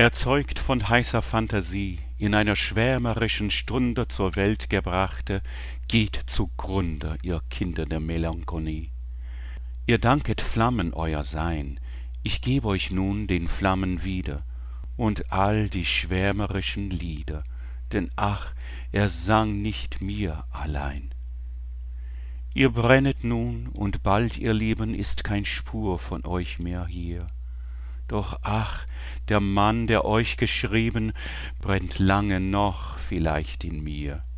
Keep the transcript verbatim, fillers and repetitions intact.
Erzeugt von heißer Phantasie, in einer schwärmerischen Stunde zur Welt gebrachte, geht zugrunde, ihr Kinder der Melancholie. Ihr danket Flammen euer Sein, ich geb euch nun den Flammen wieder, und all die schwärmerischen Lieder, denn ach, er sang nicht mir allein. Ihr brennet nun, und bald, ihr Lieben, ist kein Spur von euch mehr hier. Doch ach, der Mann, der euch geschrieben, brennt lange noch vielleicht in mir.